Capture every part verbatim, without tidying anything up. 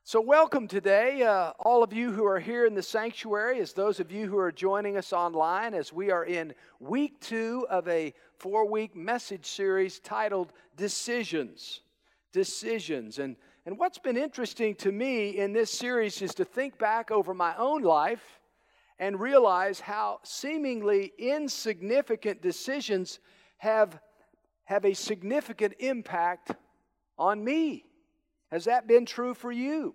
So welcome today, uh, all of you who are here in the sanctuary, as those of you who are joining us online, as we are in week two of a four-week message series titled Decisions. Decisions. And, and what's been interesting to me in this series is to think back over my own life and realize how seemingly insignificant decisions have, have a significant impact on me. Has that been true for you?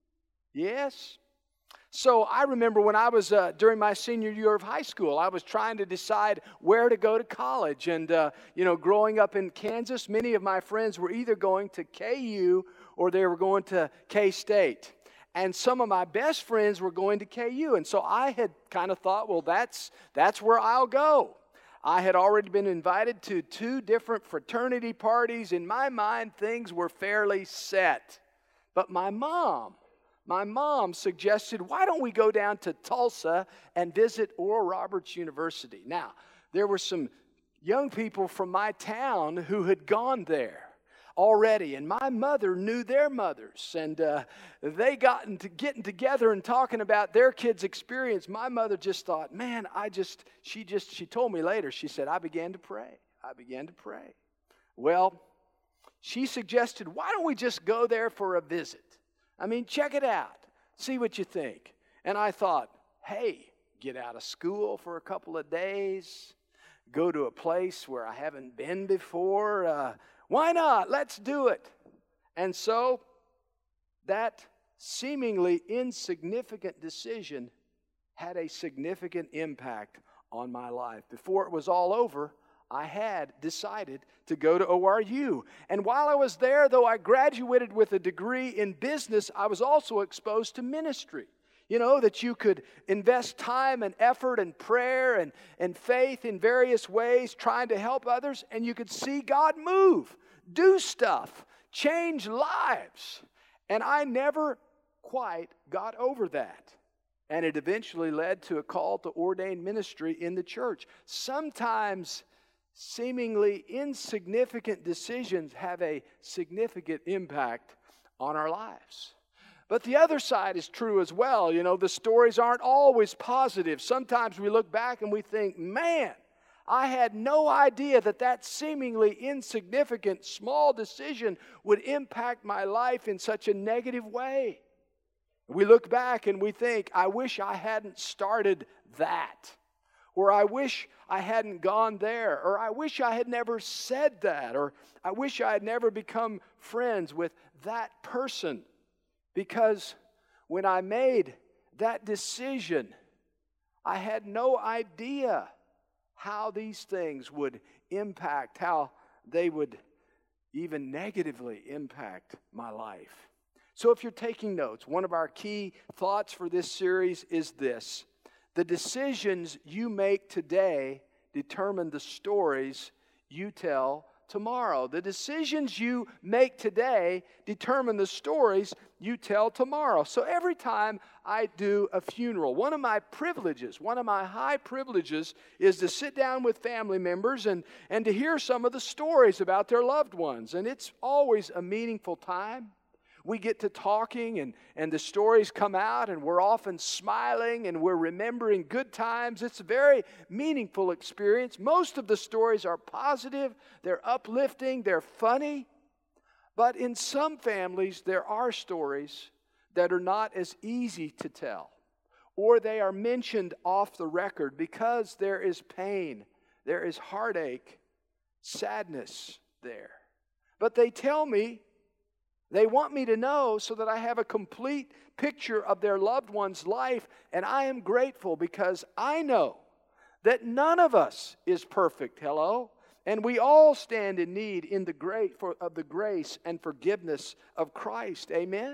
Yes. So I remember when I was, uh, during my senior year of high school, I was trying to decide where to go to college. And, uh, you know, growing up in Kansas, many of my friends were either going to K U or they were going to K-State. And some of my best friends were going to K U. And so I had kind of thought, well, that's, that's where I'll go. I had already been invited to two different fraternity parties. In my mind, things were fairly set. But my mom, my mom suggested, why don't we go down to Tulsa and visit Oral Roberts University? Now, there were some young people from my town who had gone there already, and my mother knew their mothers, and uh, they got into getting together and talking about their kids' experience. My mother just thought, man, I just, she just, she told me later, she said, I began to pray. I began to pray. Well, she suggested, why don't we just go there for a visit? I mean, check it out. See what you think. And I thought, hey, get out of school for a couple of days, go to a place where I haven't been before, uh, why not? Let's do it. And so that seemingly insignificant decision had a significant impact on my life. Before it was all over, I had decided to go to O R U. And while I was there, though I graduated with a degree in business, I was also exposed to ministry. You know, that you could invest time and effort and prayer and, and faith in various ways trying to help others, and you could see God move, do stuff, change lives. And I never quite got over that. And it eventually led to a call to ordained ministry in the church. Sometimes seemingly insignificant decisions have a significant impact on our lives. But the other side is true as well. You know, the stories aren't always positive. Sometimes we look back and we think, man, I had no idea that that seemingly insignificant small decision would impact my life in such a negative way. We look back and we think, I wish I hadn't started that. Or I wish I hadn't gone there. Or I wish I had never said that. Or I wish I had never become friends with that person. Because when I made that decision, I had no idea how these things would impact, how they would even negatively impact my life. So if you're taking notes, one of our key thoughts for this series is this: the decisions you make today determine the stories you tell tomorrow. The decisions you make today determine the stories you tell tomorrow. So every time I do a funeral, one of my privileges, one of my high privileges is to sit down with family members and, and to hear some of the stories about their loved ones. And it's always a meaningful time. We get to talking and, and the stories come out and we're often smiling and we're remembering good times. It's a very meaningful experience. Most of the stories are positive, they're uplifting, they're funny. But in some families, there are stories that are not as easy to tell, or they are mentioned off the record because there is pain, there is heartache, sadness there. But they tell me, they want me to know so that I have a complete picture of their loved one's life, and I am grateful because I know that none of us is perfect, hello? And we all stand in need in the great for, of the grace and forgiveness of Christ, amen?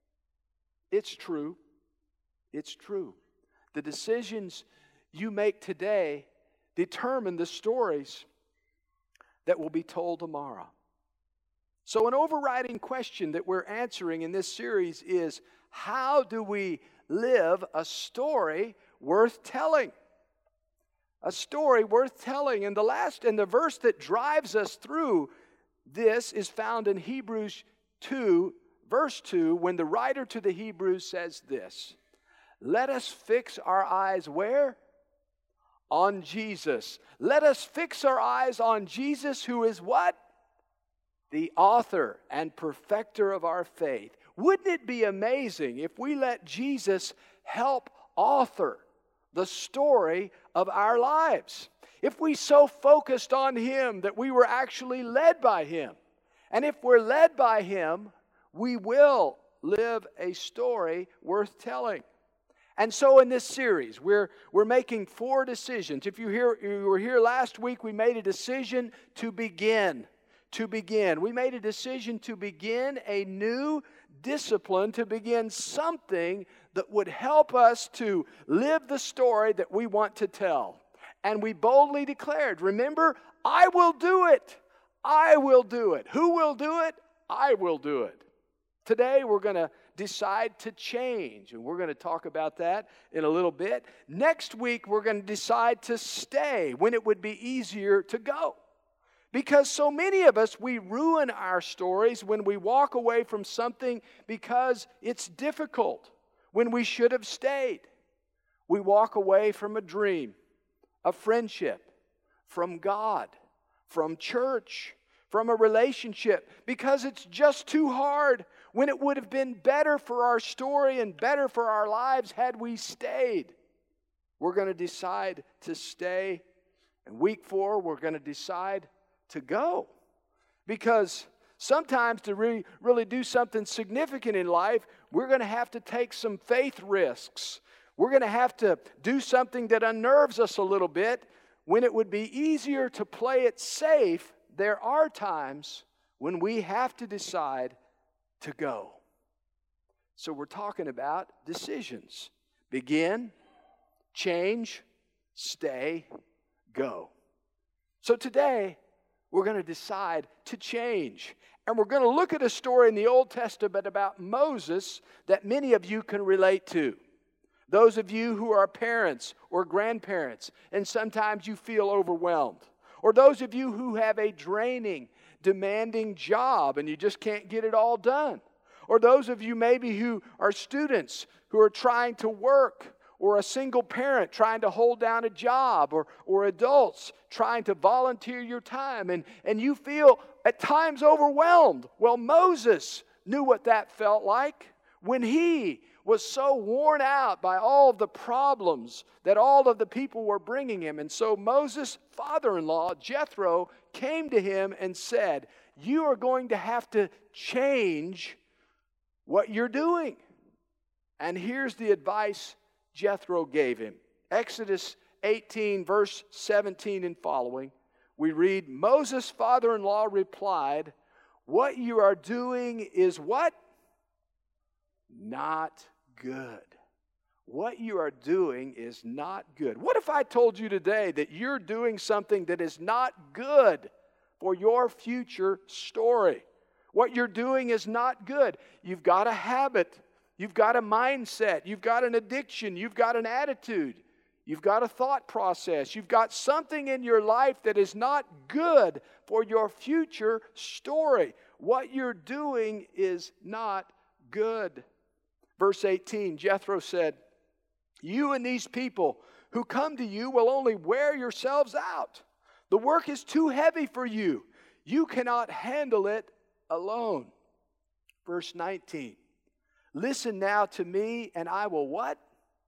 It's true. It's true. The decisions you make today determine the stories that will be told tomorrow. So an overriding question that we're answering in this series is, how do we live a story worth telling? A story worth telling. And the last, and the verse that drives us through this is found in Hebrews two, verse two, when the writer to the Hebrews says this, let us fix our eyes where? On Jesus. Let us fix our eyes on Jesus, who is what? The author and perfecter of our faith. Wouldn't it be amazing if we let Jesus help author the story of our lives? If we so focused on Him that we were actually led by Him. And if we're led by Him, we will live a story worth telling. And so in this series, we're, we're making four decisions. If you, hear, you were here last week, we made a decision to begin. To begin. We made a decision to begin a new discipline, to begin something that would help us to live the story that we want to tell. And we boldly declared, remember, I will do it. I will do it. Who will do it? I will do it. Today we're going to decide to change, and we're going to talk about that in a little bit. Next week we're going to decide to stay when it would be easier to go. Because so many of us, we ruin our stories when we walk away from something because it's difficult, when we should have stayed. We walk away from a dream, a friendship, from God, from church, from a relationship, because it's just too hard, when it would have been better for our story and better for our lives had we stayed. We're going to decide to stay. And week four, we're going to decide to go. Because sometimes to re- really do something significant in life, we're going to have to take some faith risks. We're going to have to do something that unnerves us a little bit. When it would be easier to play it safe, there are times when we have to decide to go. So we're talking about decisions. Begin, change, stay, go. So today, we're going to decide to change. And we're going to look at a story in the Old Testament about Moses that many of you can relate to. Those of you who are parents or grandparents, and sometimes you feel overwhelmed. Or those of you who have a draining, demanding job and you just can't get it all done. Or those of you maybe who are students who are trying to work, or a single parent trying to hold down a job, or, or adults trying to volunteer your time, and, and you feel at times overwhelmed. Well, Moses knew what that felt like when he was so worn out by all of the problems that all of the people were bringing him. And so Moses' father-in-law, Jethro, came to him and said, you are going to have to change what you're doing. And here's the advice Jethro gave him. Exodus eighteen, verse seventeen and following, we read, Moses' father-in-law replied, what you are doing is what? Not good. What you are doing is not good. What if I told you today that you're doing something that is not good for your future story? What you're doing is not good. You've got a habit. You've got a mindset. You've got an addiction. You've got an attitude. You've got a thought process. You've got something in your life that is not good for your future story. What you're doing is not good. Verse eighteen, Jethro said, you and these people who come to you will only wear yourselves out. The work is too heavy for you. You cannot handle it alone. Verse nineteen, listen now to me and I will what?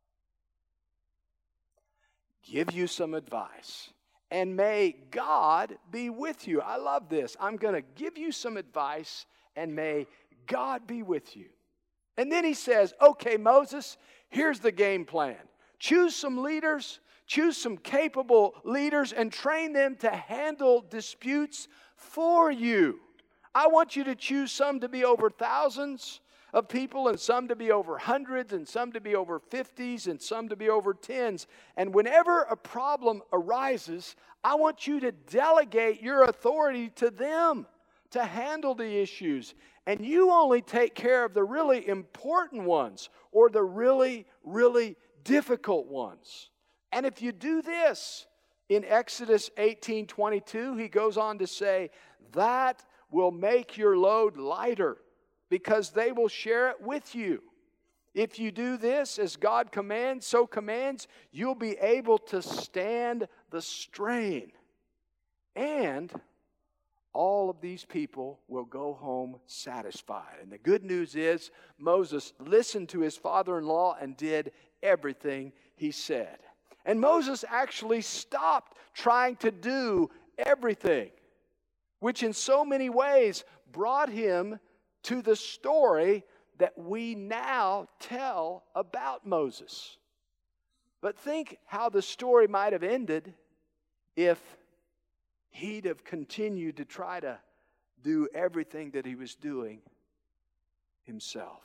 Give you some advice. And may God be with you. I love this. I'm going to give you some advice and may God be with you. And then he says, okay, Moses, here's the game plan. Choose some leaders, choose some capable leaders, and train them to handle disputes for you. I want you to choose some to be over thousands of people, and some to be over hundreds, and some to be over fifties, and some to be over tens. And whenever a problem arises, I want you to delegate your authority to them to handle the issues. And you only take care of the really important ones or the really, really difficult ones. And if you do this, in Exodus eighteen twenty-two, he goes on to say, that will make your load lighter because they will share it with you. If you do this as God commands, so commands, you'll be able to stand the strain. And all of these people will go home satisfied. And the good news is Moses listened to his father-in-law and did everything he said. And Moses actually stopped trying to do everything, which in so many ways brought him to the story that we now tell about Moses. But think how the story might have ended if he'd have continued to try to do everything that he was doing himself.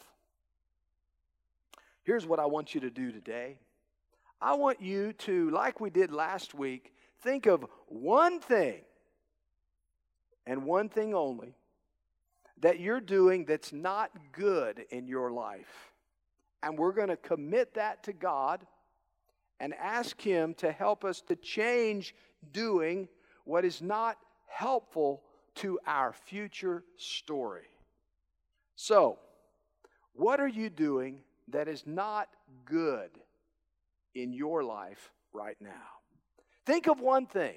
Here's what I want you to do today. I want you to, like we did last week, think of one thing and one thing only that you're doing that's not good in your life. And we're going to commit that to God and ask Him to help us to change doing what is not helpful to our future story. So, what are you doing that is not good in your life right now? Think of one thing.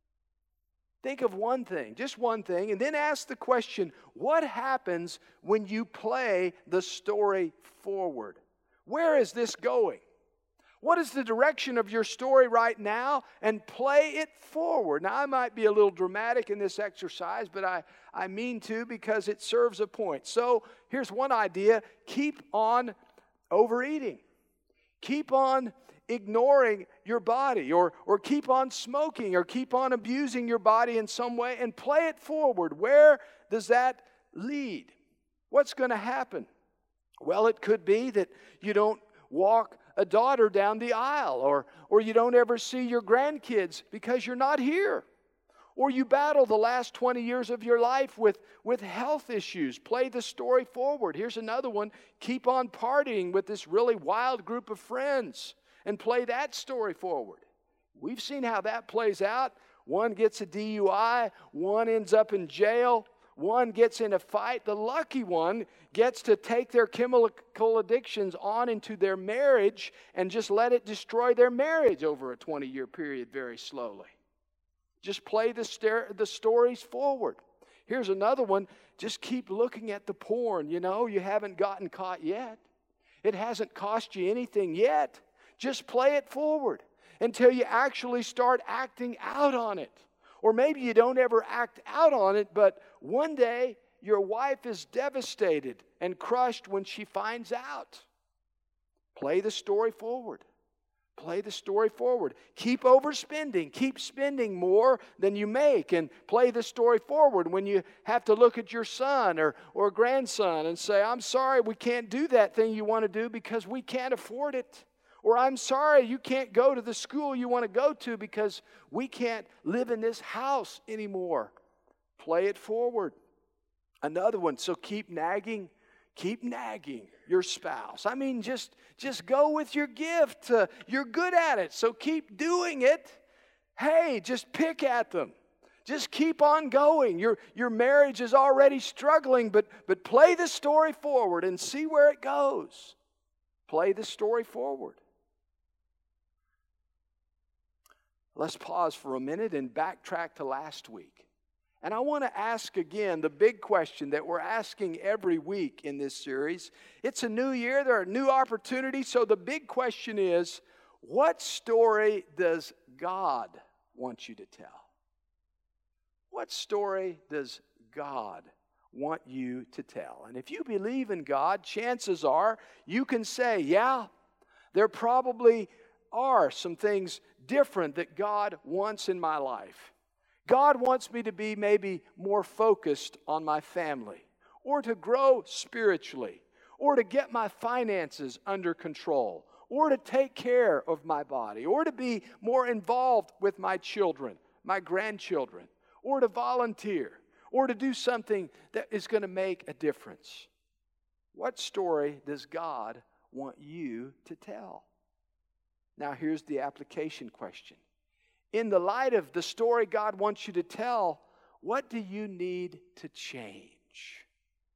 Think of one thing, just one thing, and then ask the question, what happens when you play the story forward? Where is this going? What is the direction of your story right now? And play it forward. Now, I might be a little dramatic in this exercise, but I, I mean to because it serves a point. So, here's one idea. Keep on overeating. Keep on ignoring your body, or, or keep on smoking, or keep on abusing your body in some way, and play it forward. Where does that lead? What's going to happen? Well, it could be that you don't walk a daughter down the aisle, or, or you don't ever see your grandkids because you're not here. Or you battle the last twenty years of your life with, with health issues. Play the story forward. Here's another one. Keep on partying with this really wild group of friends and play that story forward. We've seen how that plays out. One gets a D U I, one ends up in jail, one gets in a fight. The lucky one gets to take their chemical addictions on into their marriage and just let it destroy their marriage over a twenty-year period very slowly. Just play the, st- the stories forward. Here's another one. Just keep looking at the porn. You know, you haven't gotten caught yet. It hasn't cost you anything yet. Just play it forward until you actually start acting out on it. Or maybe you don't ever act out on it, but one day your wife is devastated and crushed when she finds out. Play the story forward. Play the story forward. Keep overspending. Keep spending more than you make, and play the story forward when you have to look at your son or, or grandson and say, I'm sorry, we can't do that thing you want to do because we can't afford it. Or I'm sorry, you can't go to the school you want to go to because we can't live in this house anymore. Play it forward. Another one, so keep nagging. Keep nagging your spouse. I mean, just, just go with your gift. Uh, you're good at it, so keep doing it. Hey, just pick at them. Just keep on going. Your, your marriage is already struggling, but, but play the story forward and see where it goes. Play the story forward. Let's pause for a minute and backtrack to last week. And I want to ask again the big question that we're asking every week in this series. It's a new year. There are new opportunities. So the big question is, what story does God want you to tell? What story does God want you to tell? And if you believe in God, chances are you can say, yeah, there probably are some things different that God wants in my life. God wants me to be maybe more focused on my family, or to grow spiritually, or to get my finances under control, or to take care of my body, or to be more involved with my children, my grandchildren, or to volunteer, or to do something that is going to make a difference. What story does God want you to tell? Now, here's the application question. In the light of the story God wants you to tell, what do you need to change?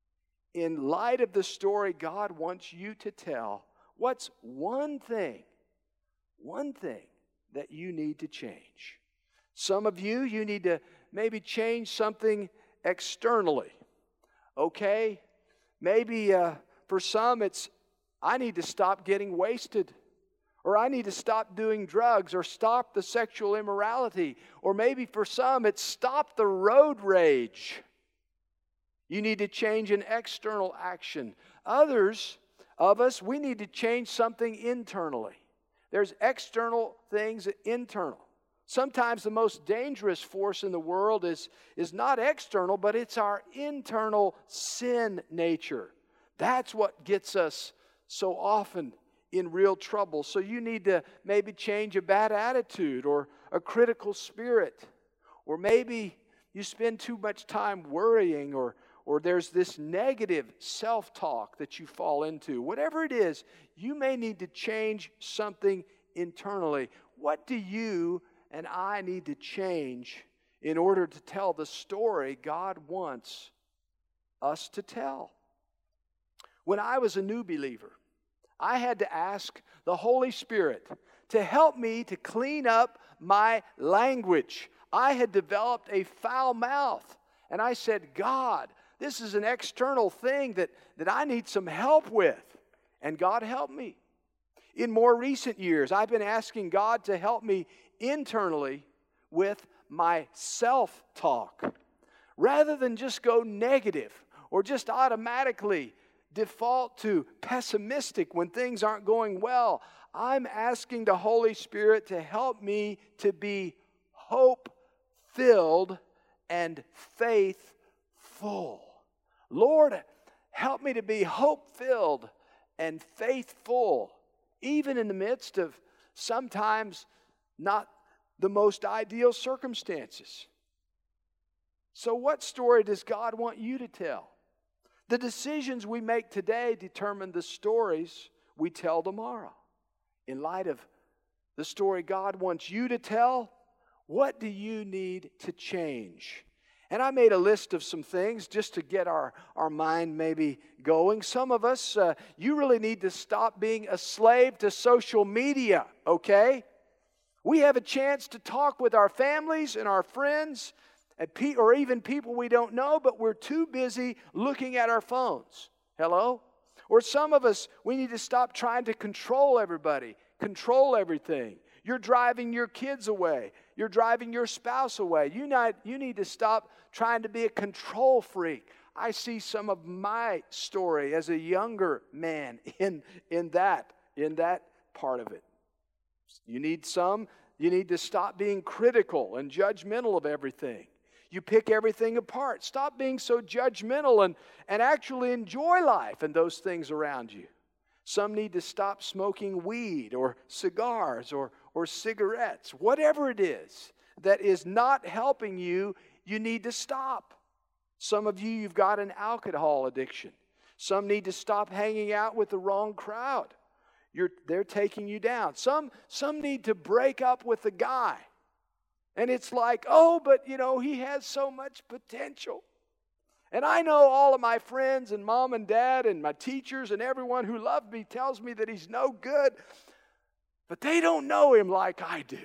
in light of the story God wants you to tell, what's one thing, one thing that you need to change? Some of you, you need to maybe change something externally, okay? Maybe uh, for some it's, I need to stop getting wasted, or I need to stop doing drugs, or stop the sexual immorality, or maybe for some it's stop the road rage. You need to change an external action. Others of us, we need to change something internally. There's external things, internal. Sometimes the most dangerous force in the world is, is not external, but it's our internal sin nature. That's what gets us so often in real trouble. So you need to maybe change a bad attitude or a critical spirit. Or maybe you spend too much time worrying, or or there's this negative self-talk that you fall into. Whatever it is, you may need to change something internally. What do you and I need to change in order to tell the story God wants us to tell? When I was a new believer, I had to ask the Holy Spirit to help me to clean up my language. I had developed a foul mouth, and I said, God, this is an external thing that, that I need some help with. And God helped me. In more recent years, I've been asking God to help me internally with my self-talk. Rather than just go negative or just automatically default to pessimistic when things aren't going well, I'm asking the Holy Spirit to help me to be hope-filled and faithful. Lord, help me to be hope-filled and faithful, even in the midst of sometimes not the most ideal circumstances. So what story does God want you to tell? The decisions we make today determine the stories we tell tomorrow. In light of the story God wants you to tell, what do you need to change? And I made a list of some things just to get our, our mind maybe going. Some of us, uh, you really need to stop being a slave to social media, okay? We have a chance to talk with our families and our friends, and pe- or even people we don't know, but we're too busy looking at our phones. Hello? Or some of us, we need to stop trying to control everybody, control everything. You're driving your kids away. You're driving your spouse away. You, not, you need to stop trying to be a control freak. I see some of my story as a younger man in, in that, in that part of it. You need some, you need to stop being critical and judgmental of everything. You pick everything apart. Stop being so judgmental and, and actually enjoy life and those things around you. Some need to stop smoking weed or cigars or, or cigarettes. Whatever it is that is not helping you, you need to stop. Some of you, you've got an alcohol addiction. Some need to stop hanging out with the wrong crowd. You're, they're taking you down. Some, some need to break up with a guy. And it's like, oh, but you know, he has so much potential. And I know all of my friends and mom and dad and my teachers and everyone who loved me tells me that he's no good, but they don't know him like I do.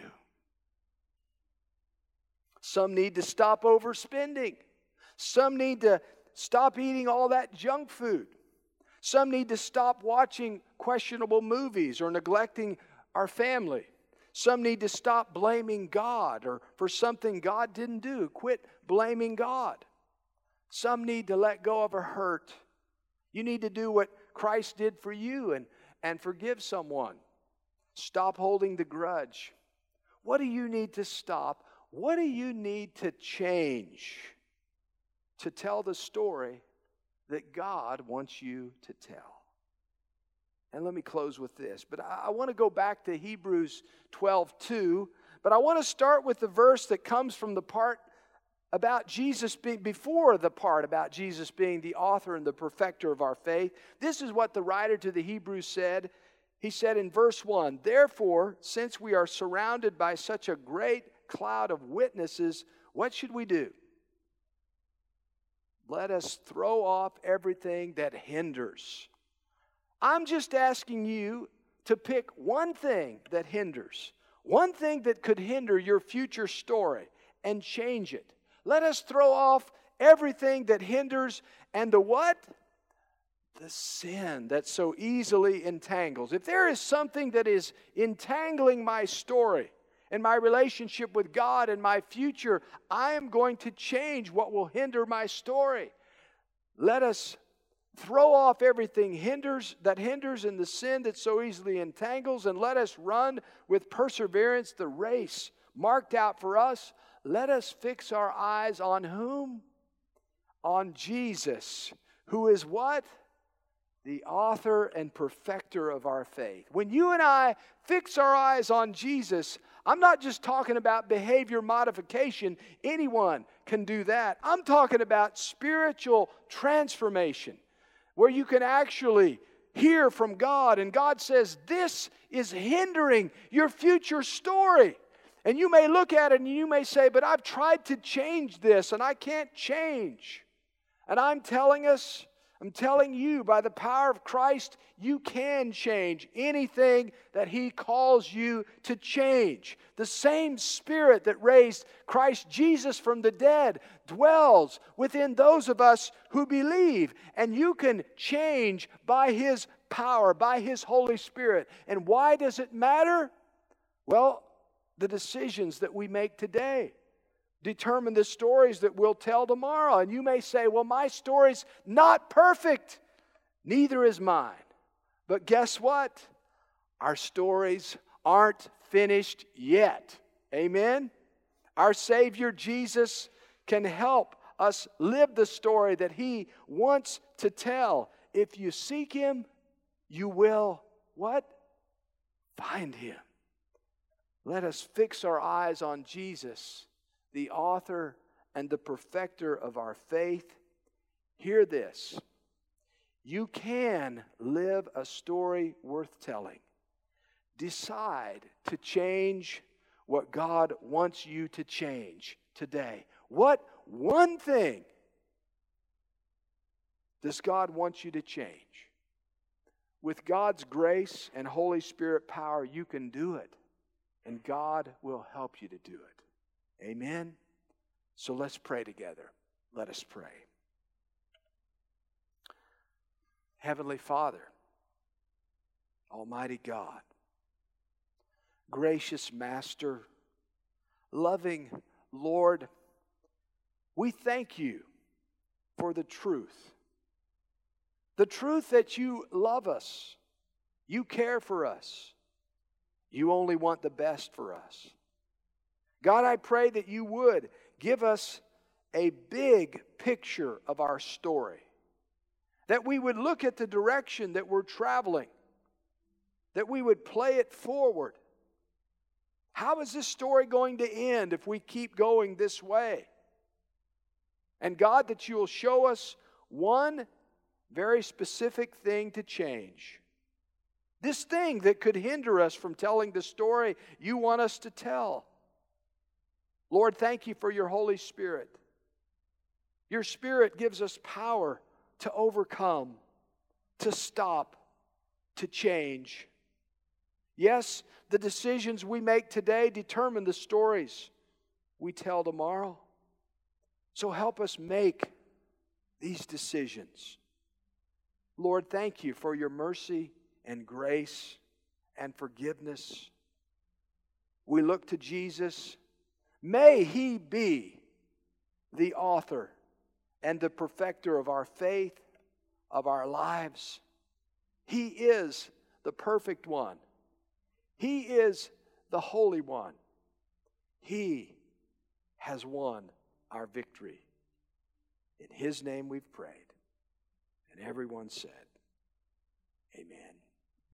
Some need to stop overspending. Some need to stop eating all that junk food. Some need to stop watching questionable movies or neglecting our family. Some need to stop blaming God or for something God didn't do. Quit blaming God. Some need to let go of a hurt. You need to do what Christ did for you and, and forgive someone. Stop holding the grudge. What do you need to stop? What do you need to change to tell the story that God wants you to tell? And let me close with this. But I, I want to go back to Hebrews twelve two. But I want to start with the verse that comes from the part about Jesus being, before the part about Jesus being the author and the perfecter of our faith. This is what the writer to the Hebrews said. He said in verse one, "Therefore, since we are surrounded by such a great cloud of witnesses, what should we do? let us throw off everything that hinders. I'm just asking you to pick one thing that hinders, one thing that could hinder your future story, and change it. Let us throw off everything that hinders and the what? The sin that so easily entangles. If there is something that is entangling my story and my relationship with God and my future, I am going to change what will hinder my story. Let us throw off everything hinders that hinders and the sin that so easily entangles, and let us run with perseverance the race marked out for us. Let us fix our eyes on whom? On Jesus, who is what? The author and perfecter of our faith. When you and I fix our eyes on Jesus, I'm not just talking about behavior modification. Anyone can do that. I'm talking about spiritual transformation, where you can actually hear from God, and God says, this is hindering your future story. And you may look at it and you may say, but I've tried to change this and I can't change. And I'm telling us, I'm telling you, by the power of Christ, you can change anything that He calls you to change. The same Spirit that raised Christ Jesus from the dead dwells within those of us who believe. And you can change by His power, by His Holy Spirit. And why does it matter? Well, the decisions that we make today determine the stories that we'll tell tomorrow. And you may say, well, my story's not perfect. Neither is mine. But guess what? Our stories aren't finished yet. Amen? Our Savior Jesus can help us live the story that He wants to tell. If you seek Him, you will what? Find Him. Let us fix our eyes on Jesus, the author and the perfecter of our faith. Hear this. You can live a story worth telling. Decide to change what God wants you to change today. What one thing does God want you to change? With God's grace and Holy Spirit power, you can do it. And God will help you to do it. Amen? So let's pray together. Let us pray. Heavenly Father, Almighty God, gracious Master, loving Lord, we thank You for the truth. The truth that You love us. You care for us. You only want the best for us. God, I pray that You would give us a big picture of our story. That we would look at the direction that we're traveling. That we would play it forward. How is this story going to end if we keep going this way? And God, that You will show us one very specific thing to change. This thing that could hinder us from telling the story You want us to tell. Lord, thank You for Your Holy Spirit. Your Spirit gives us power to overcome, to stop, to change. Yes, the decisions we make today determine the stories we tell tomorrow. So help us make these decisions. Lord, thank You for Your mercy and grace and forgiveness. We look to Jesus. May He be the author and the perfecter of our faith, of our lives. He is the perfect one. He is the Holy One. He has won our victory. In His name we've prayed. And everyone said, Amen.